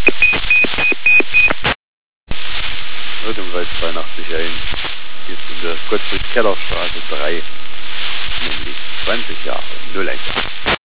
Rhythmwelt 82 ist in der Gottfried-Keller-Straße 3, nämlich 20 Jahre 01.